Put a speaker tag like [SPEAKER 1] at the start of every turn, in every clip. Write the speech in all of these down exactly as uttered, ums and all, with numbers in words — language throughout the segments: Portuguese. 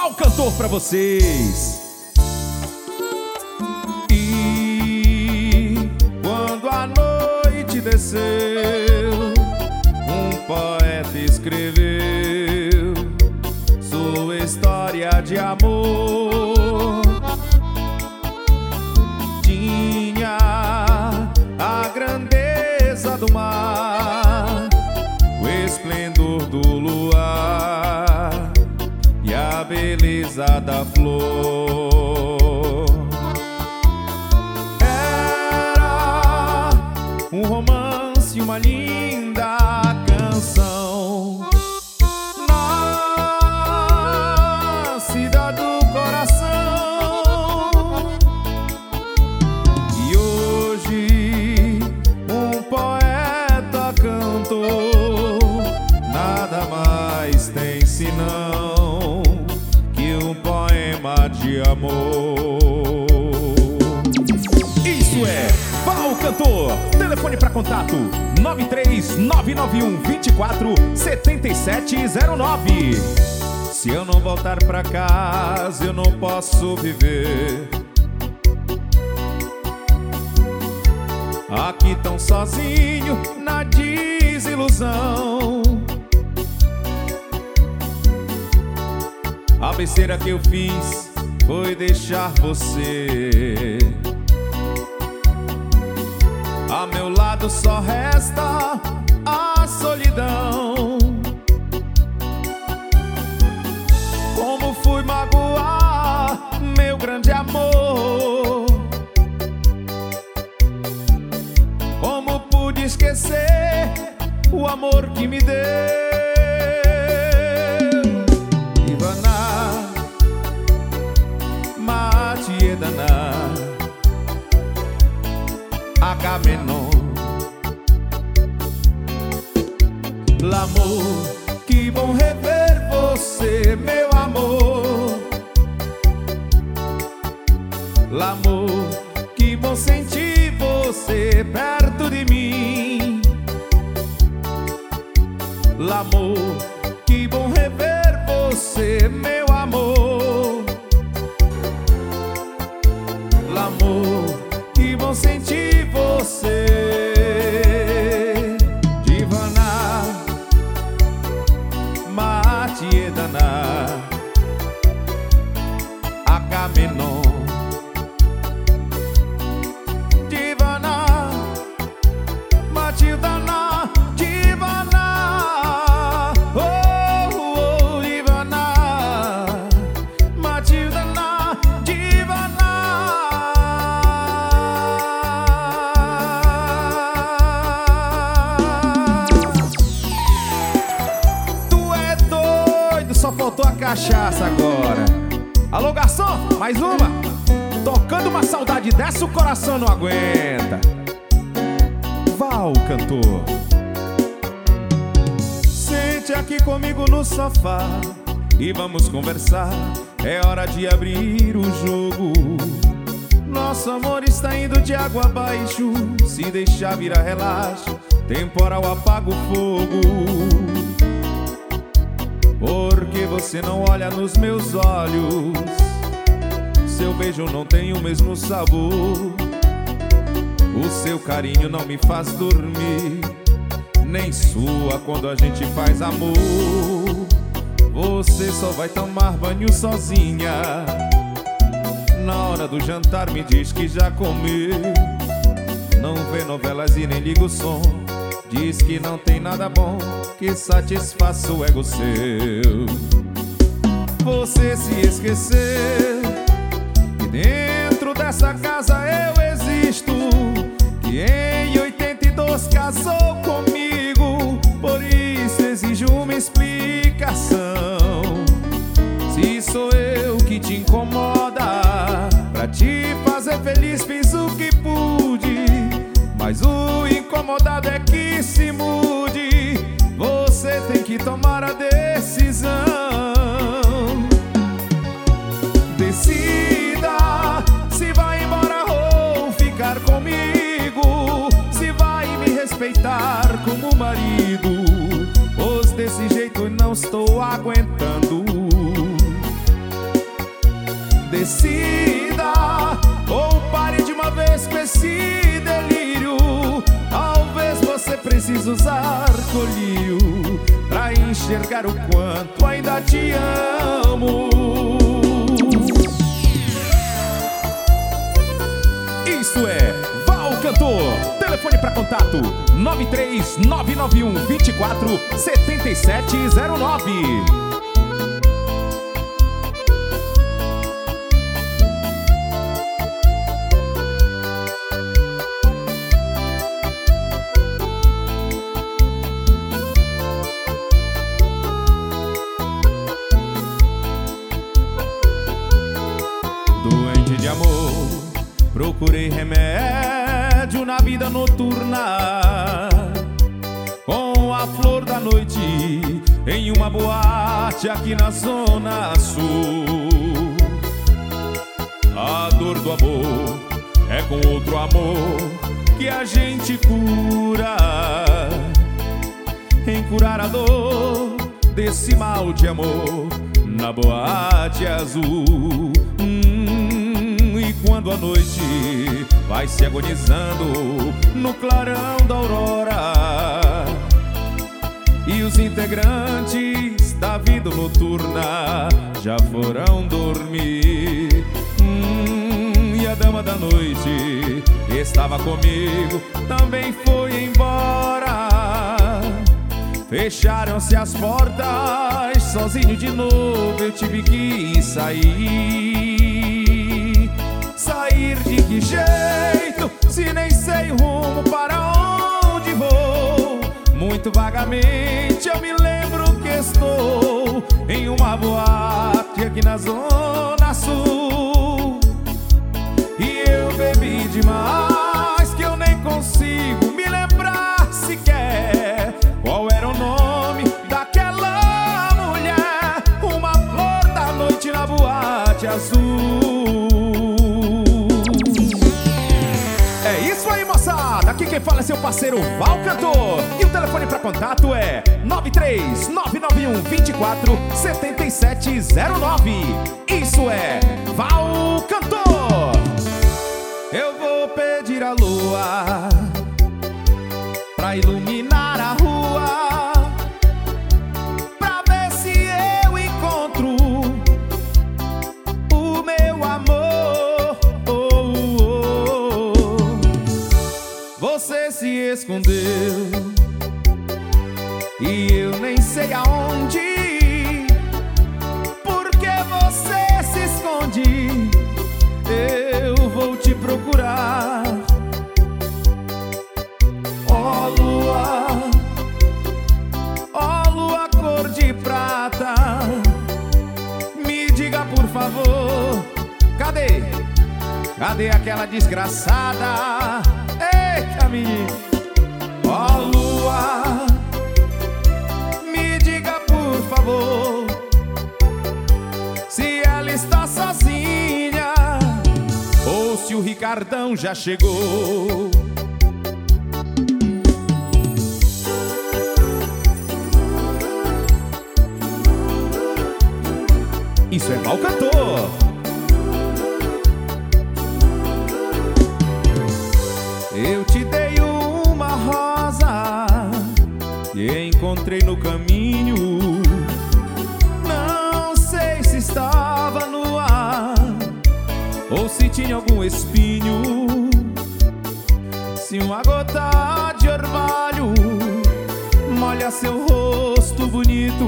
[SPEAKER 1] Val Cantor pra vocês.
[SPEAKER 2] E quando a noite desceu, um poeta escreveu sua história de amor. Tinha a grandeza do mar, o esplendor do luar e a beleza da flor. Era um romance, uma linda canção na cidade do coração. E hoje um poeta cantou, nada mais tem senão que um poema de amor.
[SPEAKER 1] Isso é Val Cantor. Telefone para contato nove três nove nove um dois quatro sete sete zero nove.
[SPEAKER 2] Se eu não voltar pra casa, eu não posso viver aqui tão sozinho na desilusão. A besteira que eu fiz foi deixar você. A meu lado só resta a solidão. Como fui magoar meu grande amor? Como pude esquecer o amor que me deu? Ivana, Matiedana, Agamenon. L'amour, que bom rever você, meu amor. L'amour, que bom sentir você perto de mim. L'amour, que bom rever você, meu amor. L'amour, que bom sentir você. Divana, Matiedana, Agamenon. Divana, Matildana, Divana, oh, oh, Divana, Matildana, Divana. Tu é doido, só faltou a cachaça agora. Alô, garçom, mais uma. Tocando uma saudade dessa, o coração não aguenta.
[SPEAKER 1] Val Cantor.
[SPEAKER 2] Sente aqui comigo no sofá e vamos conversar. É hora de abrir o jogo. Nosso amor está indo de água abaixo. Se deixar virar relaxo, temporal apaga o fogo. Porque você não olha nos meus olhos, seu beijo não tem o mesmo sabor. O seu carinho não me faz dormir, nem sua quando a gente faz amor. Você só vai tomar banho sozinha. Na hora do jantar me diz que já comeu. Não vê novelas e nem liga o som. Diz que não tem nada bom que satisfaça o ego seu. Você se esqueceu que dentro dessa casa eu existo, que em oitenta e dois casou comigo. Por isso exijo uma explicação. Se sou eu que te incomoda, pra te fazer feliz fiz o que pude, mas o incomodado é que se mude. Você tem que tomar a decisão. Decida se vai embora ou ficar comigo, se vai me respeitar como marido, pois desse jeito não estou aguentando. decida, ou pare de uma vez com esse delírio. Talvez você precise usar colírio pra enxergar o quanto ainda te amo.
[SPEAKER 1] Isso é Val Cantor. Telefone para contato nove três nove nove um dois quatro sete sete zero nove.
[SPEAKER 2] Doente de amor, procurei remédio na vida noturna, com a flor da noite em uma boate aqui na Zona Sul. A dor do amor é com outro amor que a gente cura. Em curar a dor desse mal de amor na boate azul. hum, E quando a noite vai se agonizando no clarão da aurora, e os integrantes da vida noturna já foram dormir, hum, e a dama da noite que estava comigo também foi embora. Fecharam-se as portas, sozinho de novo eu tive que sair. Sair de que jeito, se nem sei o rumo para onde vou? Muito vagamente eu me lembro que estou em uma boate aqui na Zona Sul. E eu bebi demais que eu nem consigo me lembrar sequer qual era o nome daquela mulher. Uma flor da noite na boate azul.
[SPEAKER 1] É isso aí, moçada. Aqui quem fala é seu parceiro Val Cantor. E o telefone para contato é nove três nove nove um dois quatro sete sete zero nove. Isso é Val Cantor.
[SPEAKER 2] Eu vou pedir a lua pra iluminar a rua, pra ver se eu encontro o meu amor. oh, oh, oh. Você se escondeu e eu nem sei aonde. Porque você se esconde, eu vou te procurar. Ó lua, ó lua cor de prata, me diga por favor, cadê? Cadê aquela desgraçada? Eita, menina! Ó lua, me diga por favor se ela está sozinha ou se o Ricardão já chegou.
[SPEAKER 1] Isso é Val Cantor.
[SPEAKER 2] Eu te dei uma rosa que encontrei no caminho. Não sei se estava no ar ou se tinha algum espinho. Se uma gota de orvalho molha seu rosto bonito,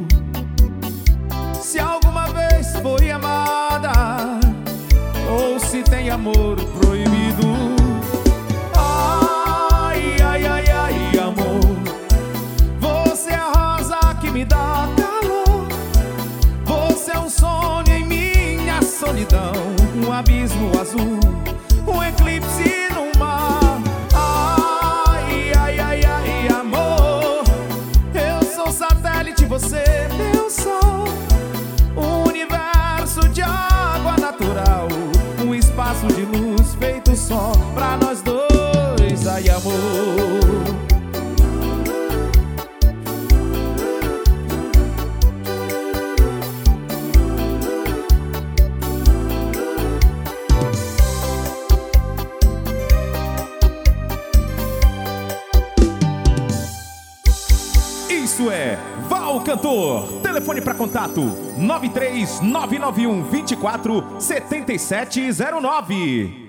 [SPEAKER 2] se alguma vez foi amada ou se tem amor proibido. Ai, ai, ai, ai, amor, você é a rosa que me dá calor. Você é um sonho em minha solidão, um abismo azul, um eclipse no mar. Ai, ai, ai, ai, amor, eu sou satélite, você é meu sol. Um universo de água natural, um espaço de luz feito só pra nós dois. Ai, amor,
[SPEAKER 1] isso é Val Cantor. Telefone para contato nove três nove nove um dois quatro sete sete zero nove.